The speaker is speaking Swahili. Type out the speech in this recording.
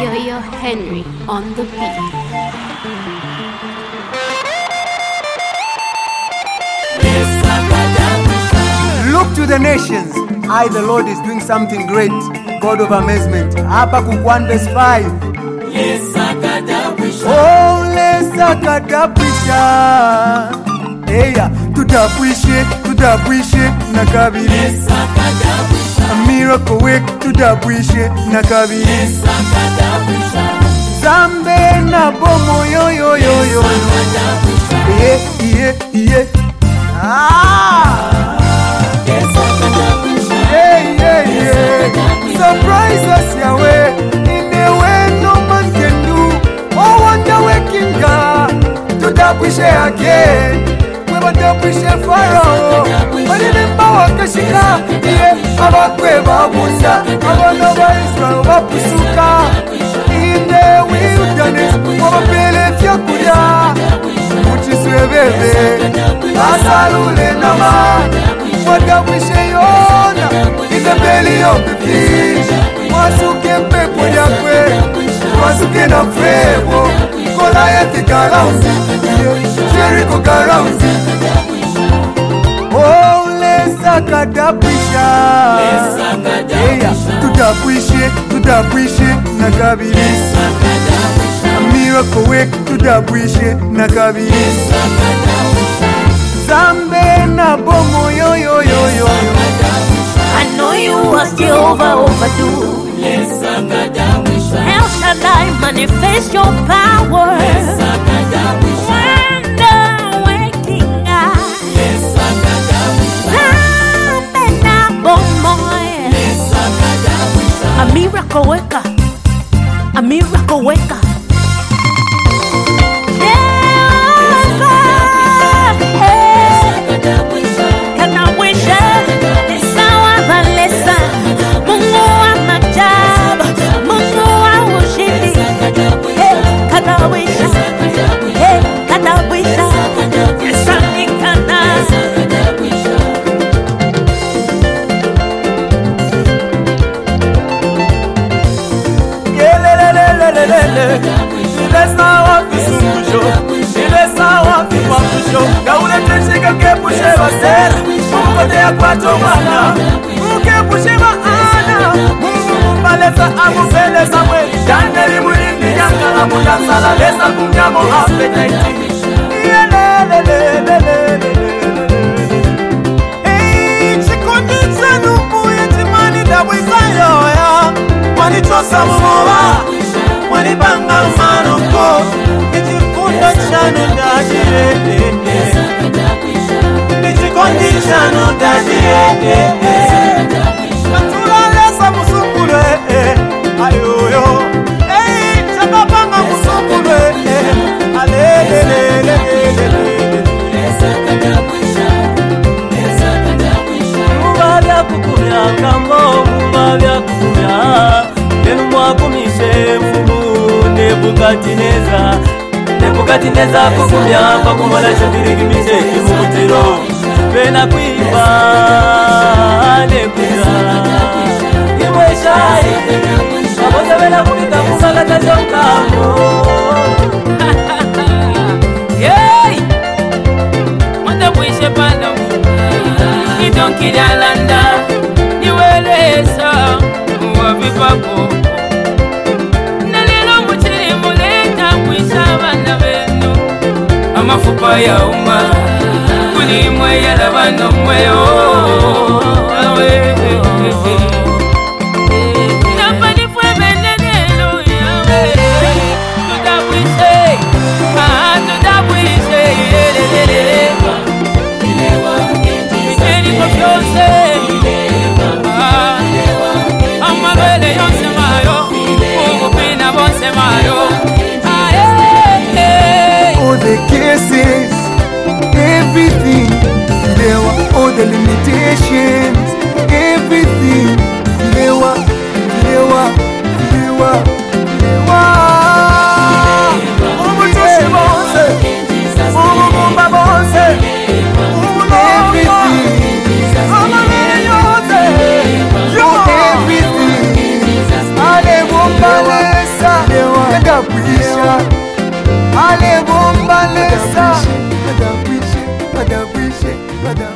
Yo Henry on the beat. Look to the nations. I, the Lord, is doing something great. God of amazement. Habakkuk 1 verse 5. Oh, lesakadabwisha. Eya, tudabwishe na kabiri. A miracle work, tudabwishe na kabiri. Zambe na bomo yo. Yeah. Surprise us, Yahweh, in a way no man can do. Oh, wonder waking God, tudabwishe again. We badabwishe Pharaoh, remember wakashika. Yeah, abakwe babunda, abana ba Israel bapusuka. In the wilderness, wabapele vyakulia. Muchiswebebe, asalule nama. Wadabwishe Yona, in the belly of the fish. Wasuke pepo yakwe, wasuke na frebo. Goliath karaundi, Jericho karaundi. Oh, lesakadabwisha. Tudabwishe na kabiri. A miracle work, tudabwishe na kabiri. Zambe na bomo yo. I know you are Jehovah overdue. El Shaddai, manifest your power. Wonder waking God. Zambe na bomo. A miracle worker. A miracle worker. Nebukadineza kukumya pakumola chobirigimise kimutiro pena kuiba nekuza imweshai aboza bena kubika musakata jonkamo Yey Mwadabwishe pano Idonkidalanda Niweleza Wavipapo Amafupa ya umma kuli mwe ya labano mweyo awe napani fwe benenelo yawe tudabwishe Miteni kwa fyose amabele yonse mayo umupina bonse mayo All the cases, everything, there were all the limitations, everything, there were. Everything, Bada